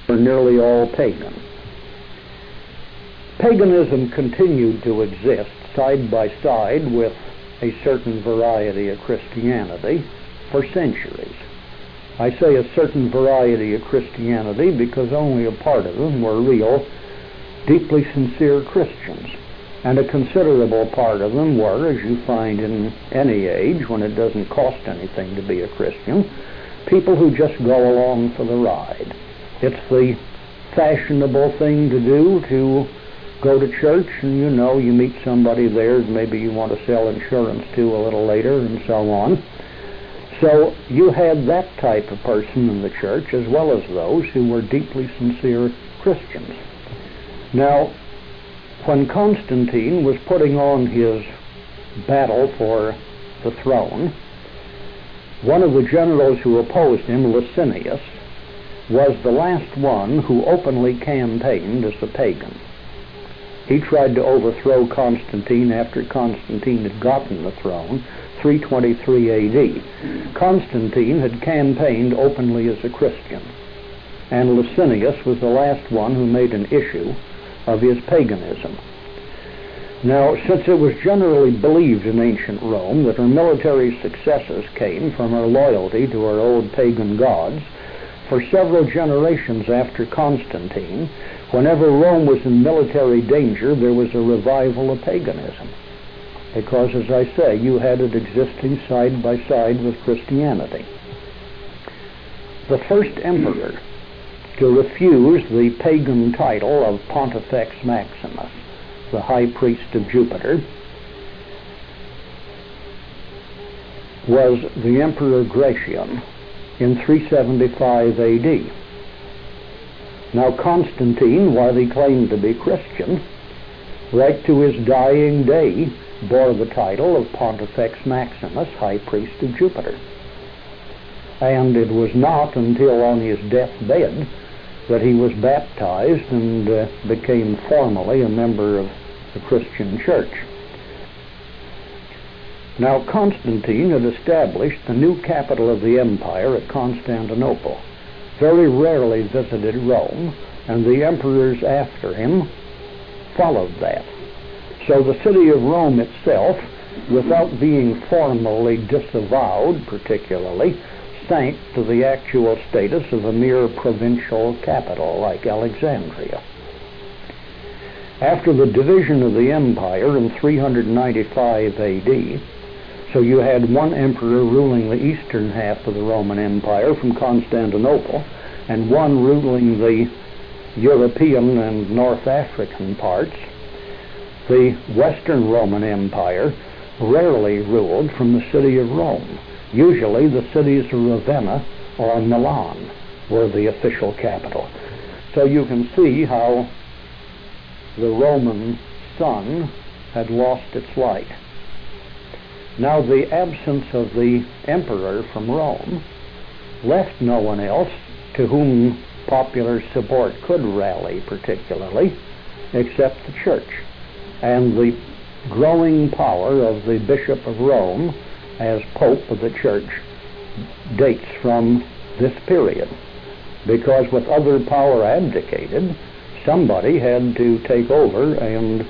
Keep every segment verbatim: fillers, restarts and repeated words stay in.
were nearly all pagan. Paganism continued to exist side by side with a certain variety of Christianity for centuries. I say a certain variety of Christianity because only a part of them were real, deeply sincere Christians. And a considerable part of them were, as you find in any age when it doesn't cost anything to be a Christian, people who just go along for the ride. It's the fashionable thing to do to go to church, and you know, you meet somebody there maybe you want to sell insurance to a little later, and so on. So you had that type of person in the church, as well as those who were deeply sincere Christians. Now, when Constantine was putting on his battle for the throne, one of the generals who opposed him, Licinius, was the last one who openly campaigned as a pagan. He tried to overthrow Constantine after Constantine had gotten the throne, three twenty-three A D. Constantine had campaigned openly as a Christian, and Licinius was the last one who made an issue of his paganism. Now, since it was generally believed in ancient Rome that her military successes came from her loyalty to her old pagan gods, for several generations after Constantine, whenever Rome was in military danger, there was a revival of paganism. Because, as I say, you had it existing side by side with Christianity. The first emperor to refuse the pagan title of Pontifex Maximus, the high priest of Jupiter, was the Emperor Gratian in three seventy-five A D. Now Constantine, while he claimed to be Christian, right to his dying day bore the title of Pontifex Maximus, high priest of Jupiter. And it was not until on his deathbed that he was baptized and uh, became formally a member of the Christian church. Now Constantine had established the new capital of the empire at Constantinople, very rarely visited Rome, and the emperors after him followed that. So the city of Rome itself, without being formally disavowed particularly, sank to the actual status of a mere provincial capital like Alexandria. After the division of the empire in three ninety-five A D, so you had one emperor ruling the eastern half of the Roman Empire from Constantinople, and one ruling the European and North African parts. The Western Roman Empire rarely ruled from the city of Rome. Usually the cities of Ravenna or Milan were the official capital. So you can see how the Roman sun had lost its light. Now the absence of the emperor from Rome left no one else to whom popular support could rally particularly except the church. And the growing power of the Bishop of Rome as Pope of the Church dates from this period, because with other power abdicated, somebody had to take over and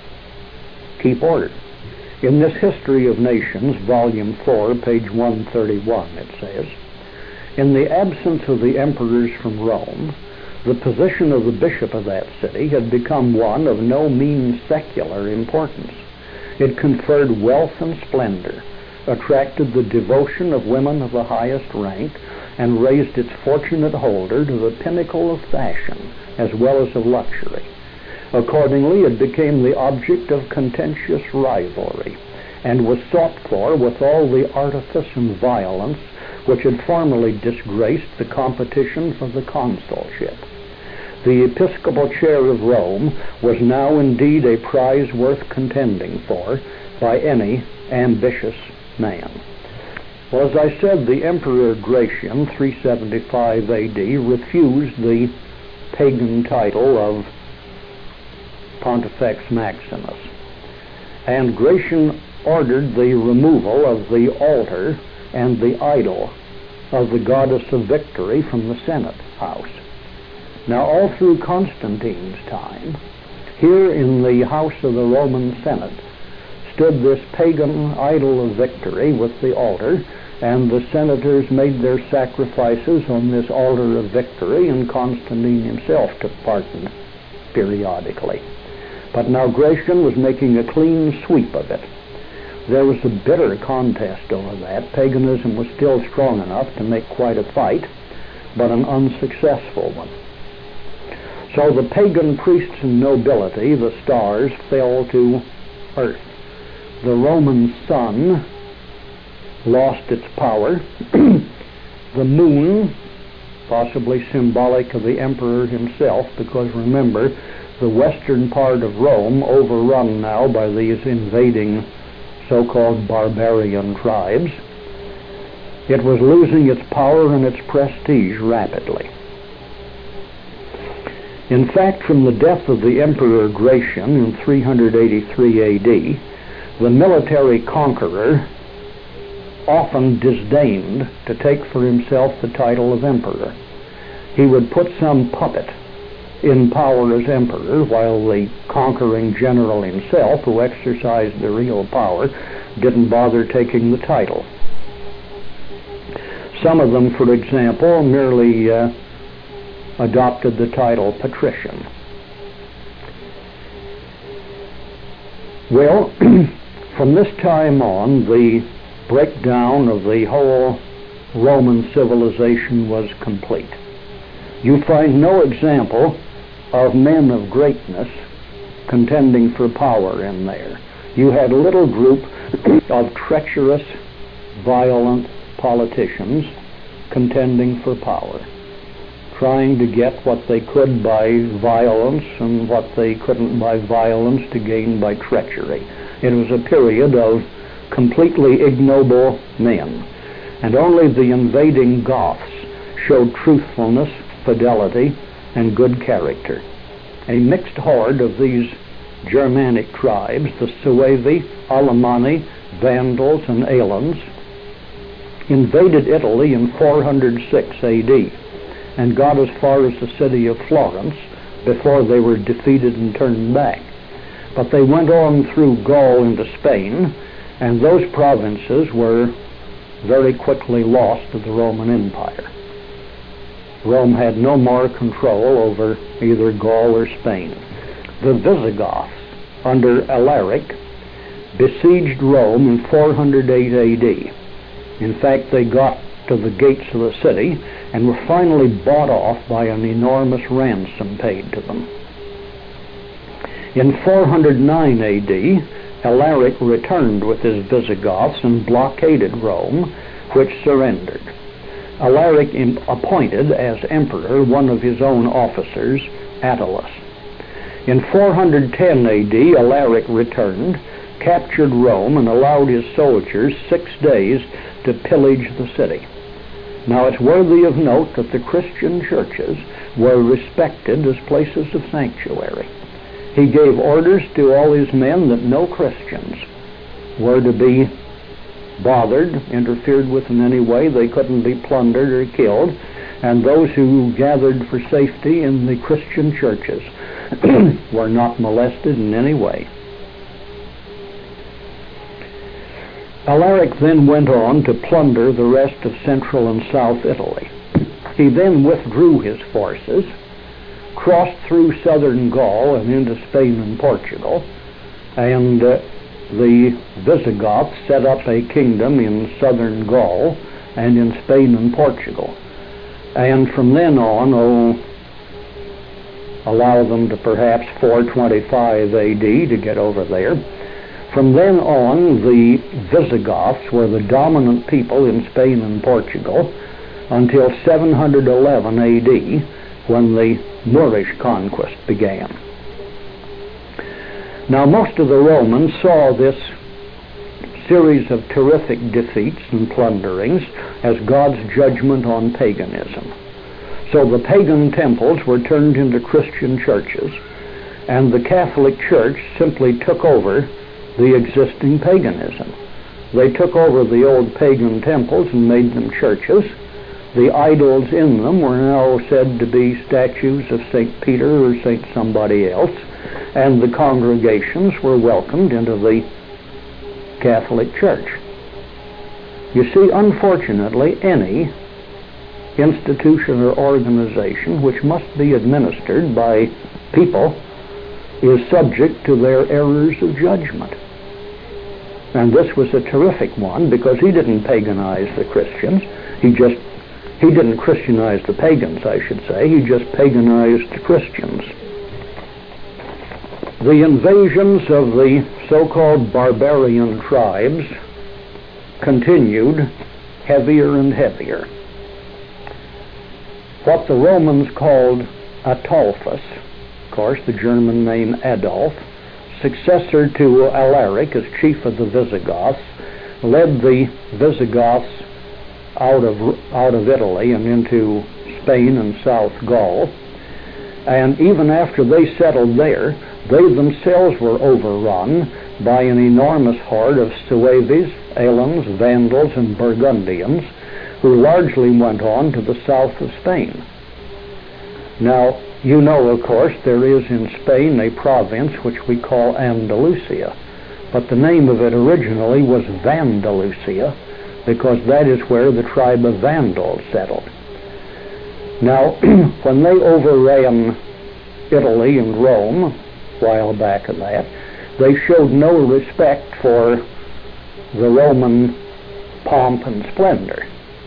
keep order. In this History of Nations, Volume four, page one thirty-one, it says, "In the absence of the emperors from Rome, the position of the bishop of that city had become one of no mean secular importance. It conferred wealth and splendor, attracted the devotion of women of the highest rank, and raised its fortunate holder to the pinnacle of fashion as well as of luxury. Accordingly, it became the object of contentious rivalry, and was sought for with all the artifice and violence which had formerly disgraced the competition for the consulship. The episcopal chair of Rome was now indeed a prize worth contending for by any ambitious man." Well, as I said, the Emperor Gratian, three seventy-five A D, refused the pagan title of Pontifex Maximus. And Gratian ordered the removal of the altar and the idol of the goddess of victory from the Senate house. Now, all through Constantine's time, here in the house of the Roman Senate stood this pagan idol of victory with the altar, and the senators made their sacrifices on this altar of victory, and Constantine himself took part in it periodically. But now Gratian was making a clean sweep of it. There was a bitter contest over that. Paganism was still strong enough to make quite a fight, but an unsuccessful one. So the pagan priests and nobility, the stars, fell to earth. The Roman sun lost its power. The moon, possibly symbolic of the emperor himself, because remember, the western part of Rome, overrun now by these invading so-called barbarian tribes, it was losing its power and its prestige rapidly. In fact, from the death of the Emperor Gratian in three hundred eighty-three A D, the military conqueror often disdained to take for himself the title of emperor. He would put some puppet in power as emperor, while the conquering general himself, who exercised the real power, didn't bother taking the title. Some of them, for example, merely uh, adopted the title patrician. Well, from this time on, the breakdown of the whole Roman civilization was complete. You find no example of men of greatness contending for power in there. You had a little group of treacherous, violent politicians contending for power, trying to get what they could by violence and what they couldn't by violence to gain by treachery. It was a period of completely ignoble men, and only the invading Goths showed truthfulness, fidelity, and good character. A mixed horde of these Germanic tribes, the Suevi, Alemanni, Vandals, and Alans, invaded Italy in four hundred six A D and got as far as the city of Florence before they were defeated and turned back. But they went on through Gaul into Spain, and those provinces were very quickly lost to the Roman Empire. Rome had no more control over either Gaul or Spain. The Visigoths, under Alaric, besieged Rome in four hundred eight A D. In fact, they got to the gates of the city and were finally bought off by an enormous ransom paid to them. In four hundred nine A D, Alaric returned with his Visigoths and blockaded Rome, which surrendered. Alaric appointed as emperor one of his own officers, Attalus. In four hundred ten A D, Alaric returned, captured Rome, and allowed his soldiers six days to pillage the city. Now, it's worthy of note that the Christian churches were respected as places of sanctuary. He gave orders to all his men that no Christians were to be bothered, interfered with in any way. They couldn't be plundered or killed, and those who gathered for safety in the Christian churches were not molested in any way. Alaric then went on to plunder the rest of central and south Italy. He then withdrew his forces, crossed through southern Gaul and into Spain and Portugal, and uh, the Visigoths set up a kingdom in southern Gaul and in Spain and Portugal. And from then on, oh, allow them to perhaps four twenty-five A D to get over there. From then on, the Visigoths were the dominant people in Spain and Portugal until seven hundred eleven A D, when the Moorish conquest began. Now, most of the Romans saw this series of terrific defeats and plunderings as God's judgment on paganism. So the pagan temples were turned into Christian churches, and the Catholic Church simply took over the existing paganism. They took over the old pagan temples and made them churches, The idols in them were now said to be statues of Saint Peter or Saint somebody else, and the congregations were welcomed into the Catholic Church. You see, unfortunately, any institution or organization which must be administered by people is subject to their errors of judgment. And this was a terrific one, because he didn't paganize the Christians. He just, he didn't Christianize the pagans, I should say. He just paganized the Christians. The invasions of the so-called barbarian tribes continued heavier and heavier. What the Romans called Ataulfus, of course the German name Adolf, successor to Alaric as chief of the Visigoths, led the Visigoths out of out of Italy and into Spain and South Gaul. And even after they settled there, they themselves were overrun by an enormous horde of Sueves, Alans, Vandals, and Burgundians, who largely went on to the south of Spain. Now, you know, of course, there is in Spain a province which we call Andalusia, but the name of it originally was Vandalusia, because that is where the tribe of Vandals settled. Now, when they overran Italy and Rome, a while back of that, they showed no respect for the Roman pomp and splendor.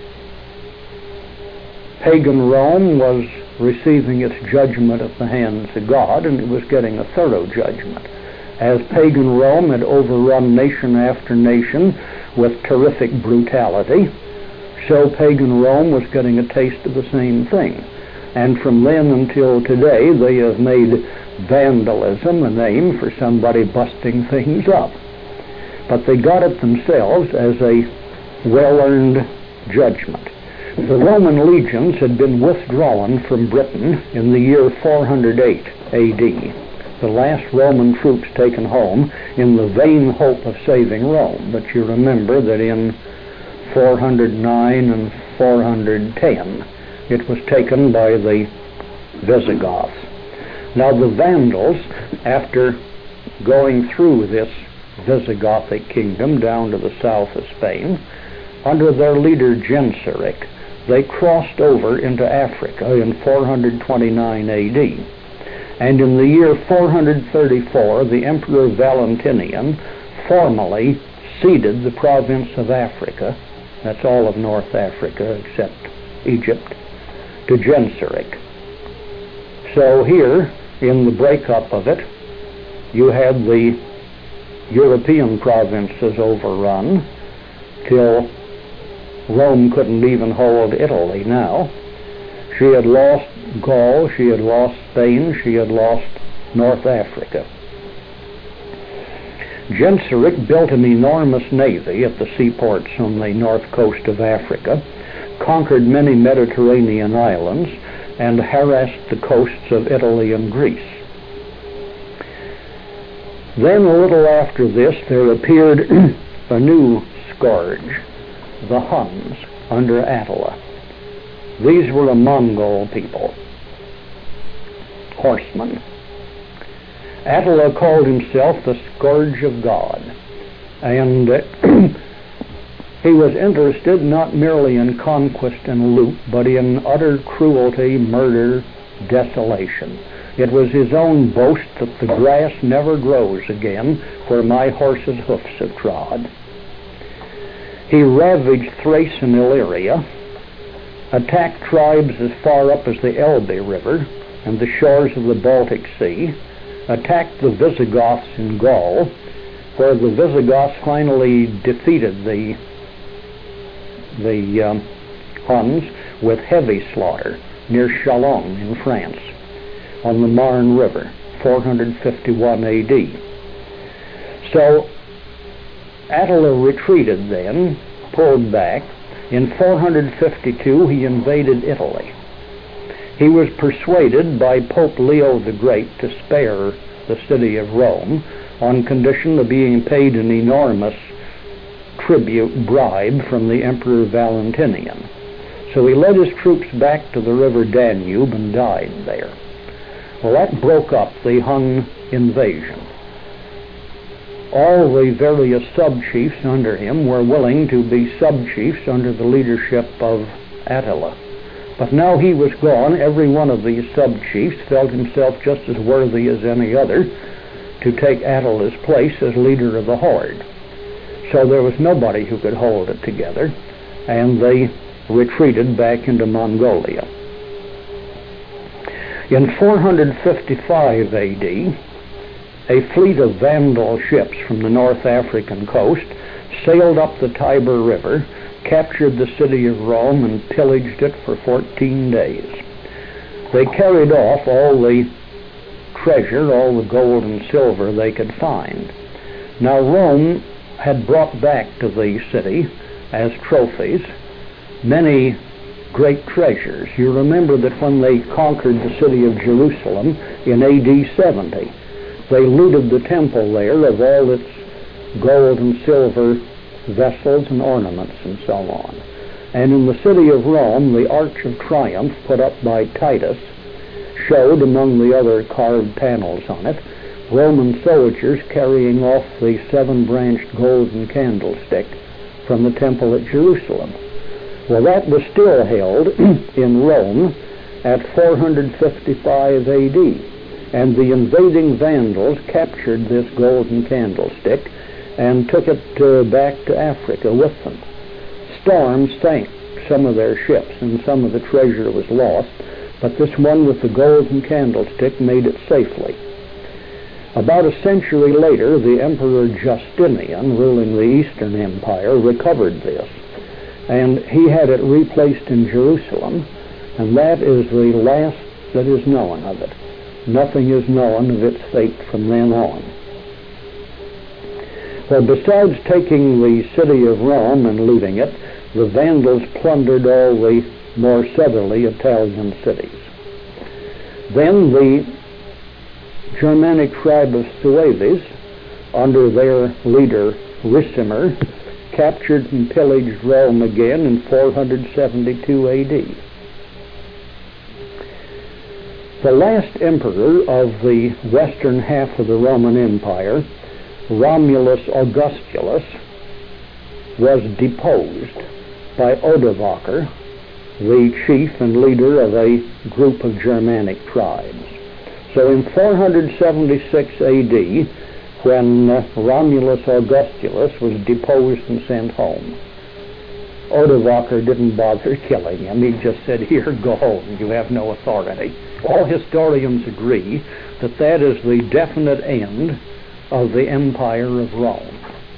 Pagan Rome was receiving its judgment at the hands of God, and it was getting a thorough judgment. As pagan Rome had overrun nation after nation with terrific brutality, so pagan Rome was getting a taste of the same thing. And from then until today, they have made vandalism a name for somebody busting things up. But they got it themselves as a well-earned judgment. The Roman legions had been withdrawn from Britain in the year four hundred eight A D, the last Roman troops taken home in the vain hope of saving Rome. But you remember that in four hundred nine and four hundred ten, it was taken by the Visigoths. Now the Vandals, after going through this Visigothic kingdom down to the south of Spain, under their leader Genseric, they crossed over into Africa in four hundred twenty-nine A D. And in the year four hundred thirty-four, the Emperor Valentinian formally ceded the province of Africa, that's all of North Africa except Egypt, to Genseric. So here, in the breakup of it, you had the European provinces overrun till Rome couldn't even hold Italy now. She had lost Gaul, she had lost Spain, she had lost North Africa. Genseric built an enormous navy at the seaports on the north coast of Africa, conquered many Mediterranean islands, and harassed the coasts of Italy and Greece. Then, a little after this, there appeared a new scourge, the Huns, under Attila. These were a Mongol people, horsemen. Attila called himself the Scourge of God, and he was interested not merely in conquest and loot, but in utter cruelty, murder, desolation. It was his own boast that the grass never grows again where my horse's hoofs have trod. He ravaged Thrace and Illyria, attacked tribes as far up as the Elbe River and the shores of the Baltic Sea, attacked the Visigoths in Gaul, where the Visigoths finally defeated the, the um, Huns with heavy slaughter near Chalon in France on the Marne River, four hundred fifty-one A D. So Attila retreated then, pulled back. In four hundred fifty-two, he invaded Italy. He was persuaded by Pope Leo the Great to spare the city of Rome on condition of being paid an enormous tribute bribe from the Emperor Valentinian. So he led his troops back to the river Danube and died there. Well, that broke up the Hun invasion. All the various sub-chiefs under him were willing to be sub-chiefs under the leadership of Attila. But now he was gone, every one of these sub-chiefs felt himself just as worthy as any other to take Attila's place as leader of the horde. So there was nobody who could hold it together, and they retreated back into Mongolia. In four hundred fifty-five A D, a fleet of Vandal ships from the North African coast sailed up the Tiber River, captured the city of Rome, and pillaged it for fourteen days. They carried off all the treasure, all the gold and silver they could find. Now Rome had brought back to the city as trophies many great treasures. You remember that when they conquered the city of Jerusalem in A D seventy, they looted the temple there of all its gold and silver vessels and ornaments and so on. And in the city of Rome, the Arch of Triumph put up by Titus showed, among the other carved panels on it, Roman soldiers carrying off the seven-branched golden candlestick from the temple at Jerusalem. Well, that was still held in Rome at four hundred fifty-five A D, and the invading Vandals captured this golden candlestick and took it uh, back to Africa with them. Storms sank some of their ships, and some of the treasure was lost, but this one with the golden candlestick made it safely. About a century later, the Emperor Justinian, ruling the Eastern Empire, recovered this, and he had it replaced in Jerusalem, and that is the last that is known of it. Nothing is known of its fate from then on. Well, besides taking the city of Rome and looting it, the Vandals plundered all the more southerly Italian cities. Then the Germanic tribe of Sueves, under their leader Ricimer, captured and pillaged Rome again in four hundred seventy-two A D. The last emperor of the western half of the Roman Empire, Romulus Augustulus, was deposed by Odovaker, the chief and leader of a group of Germanic tribes. So in four hundred seventy-six A D, when uh, Romulus Augustulus was deposed and sent home, Odovaker didn't bother killing him. He just said, "Here, go home. You have no authority." All historians agree that that is the definite end of the Empire of Rome.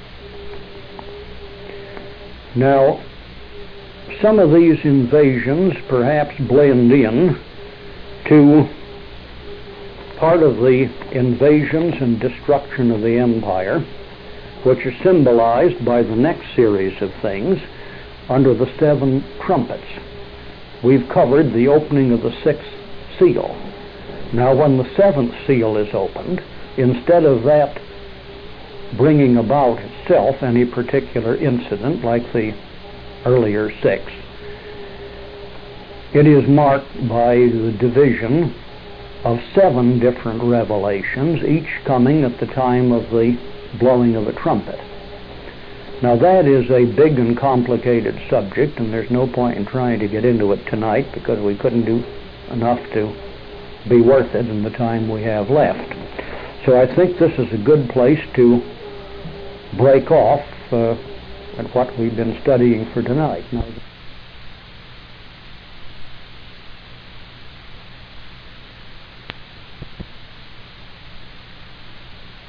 Now, some of these invasions perhaps blend in to part of the invasions and destruction of the empire, which are symbolized by the next series of things under the seven trumpets. We've covered the opening of the sixth seal. Now, when the seventh seal is opened, instead of that bringing about itself any particular incident like the earlier six, it is marked by the division of seven different revelations, each coming at the time of the blowing of a trumpet. Now, that is a big and complicated subject, and there's no point in trying to get into it tonight because we couldn't do enough to be worth it in the time we have left. So I think this is a good place to break off uh, at what we've been studying for tonight. Now,